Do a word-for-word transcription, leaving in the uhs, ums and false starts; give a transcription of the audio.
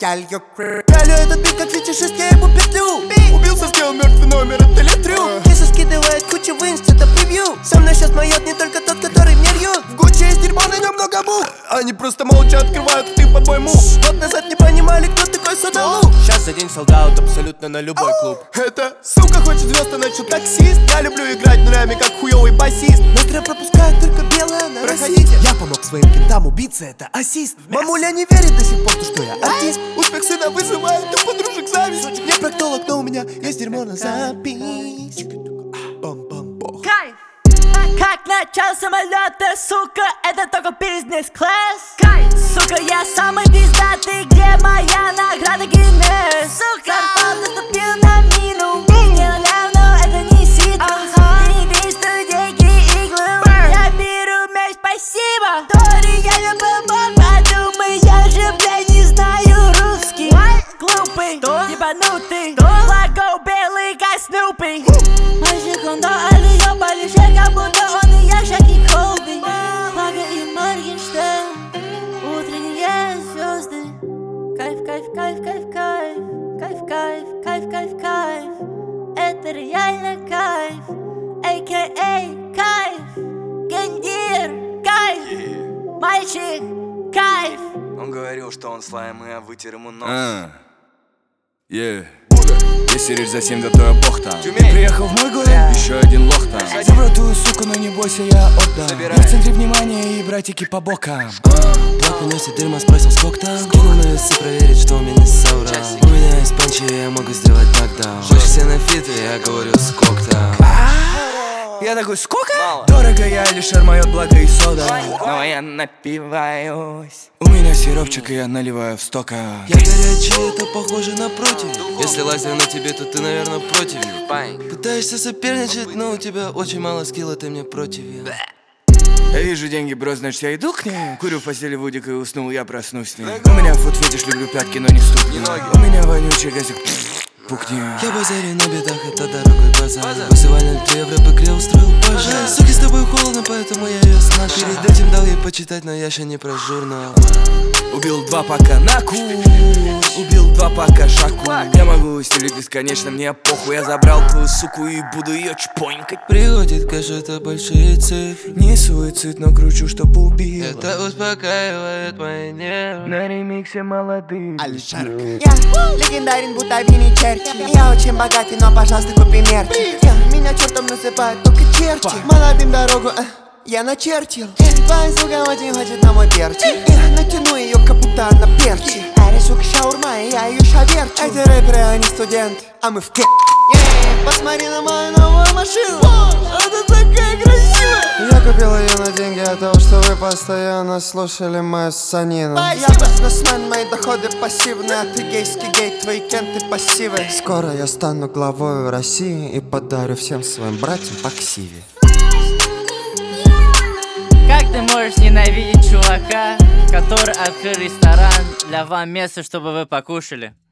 Пялю этот бит как фетишист, я ему петлю. Убился, сделал мертвый номер, это летрю. Киса скидывает кучу в инст, это превью. Со мной сейчас моет не только тот, который мне рьет. В Гуччи есть дерьмо, на нем много мух. Они просто молча открывают ты под мой мув. Год назад не понимали, кто такой Судалу. Сейчас за день солдат абсолютно на любой клуб. Это сука хочет звезд, а начал таксист. Я люблю играть нулями, как хуёвый басист. Настроя пропускает только белая на Проходите. Я помог своим кентам убиться, это ассист. Мамуля не верит до сих пор, что я артист. Успех сына вызывает у подружек зависть. Не проктолог, но у меня есть дерьмо на запись. Кайф! Как начал самолета, сука, это только бизнес-класс. Кайф! Сука, я самый пиздатый, где моя награда Гиннес? Сука, Карпат наступил на мину. Сделал, но это не ситка. Ты не видишь, что деньги иглы. Я беру мяч, спасибо. Тори, я не помог, подумай, я же, блядь, не знаю русский. Глупый, ебанутый, флаго белый, как Снупи. Мальчик, он до Алиё полежит, как будто он и я, Шаки Колби. Флага и Моргенштерн, утренние звезды. Кайф, кайф, кайф, кайф, кайф. Кайф, кайф, кайф, кайф, кайф. Это реально кайф. а ка а кайф. Гендир, кайф. Мальчик, кайф. Он говорил, что он слайм, и я вытер ему нос. А, yeah. Если речь за семь, да то я бог там. Ты приехал в мой город, еще один лох там. Забрал твою суку, но не бойся, я отдам. Я в центре внимания и братики по бокам. Брат приносит дерьмо, спросил сколько там. Скинул на весы проверить, что у меня соврал. У меня есть панчи, я могу сделать нокдаун. Хочешь все на фит, я говорю сколько там. Я такой, сколько? Мало. Дорого, я Алишер, моё благо и сода. Но я напиваюсь. У меня сиропчик, и я наливаю в стока. Я горячий, это похоже на против. Если лазер на тебе, то ты, наверное, против. Пытаешься соперничать, но у тебя очень мало скилла, ты мне против. Я вижу деньги, бро, значит я иду к ней. Курю в постели Вудик и уснул, я проснусь с ней. У меня фут фетиш, люблю пятки, но не ступни. У меня вонючий газик, пукни. Я базарю на бедах, это дорогой базар. Вызывали три евро в игре, устроил пожар. Суки, с тобой холодно, поэтому я ее снашу. Перед этим дал ей почитать, но я ще не про журнал. Убил два пака на кур, убил два пака шаку. Я могу стелить бесконечно, мне похуй. Я забрал твою суку и буду ее чпонькать. Приходит кэш, это большие цифры. Не суицид, но кручу, чтоб убил. Это успокаивает мои нервы. На ремиксе молодых. Алишер. Я легендарен, будто Винни Черчилль. Я очень богатый, но, пожалуйста, купи мерчи. Я, меня чертом называют только черти. Молодым дорогу, а, я начертил. Твоя сука очень хочет на мой перчик. Я натяну ее, как будто она перчи. Эри, сука, шаурма, и я ее шаверчу. Эти рэперы, они студенты, а мы в к. Посмотри на мою новую машину. Она такая красивая. Я купил ее на деньги от того, что вы постоянно слушали мою ссанину. Я бизнесмен, мои доходы пассивные. А ты гейский гей, твои кенты пассивы. Скоро я стану главой России и подарю всем своим братьям по ксиве. Как ты можешь ненавидеть чувака, который открыл ресторан для вам место, чтобы вы покушали?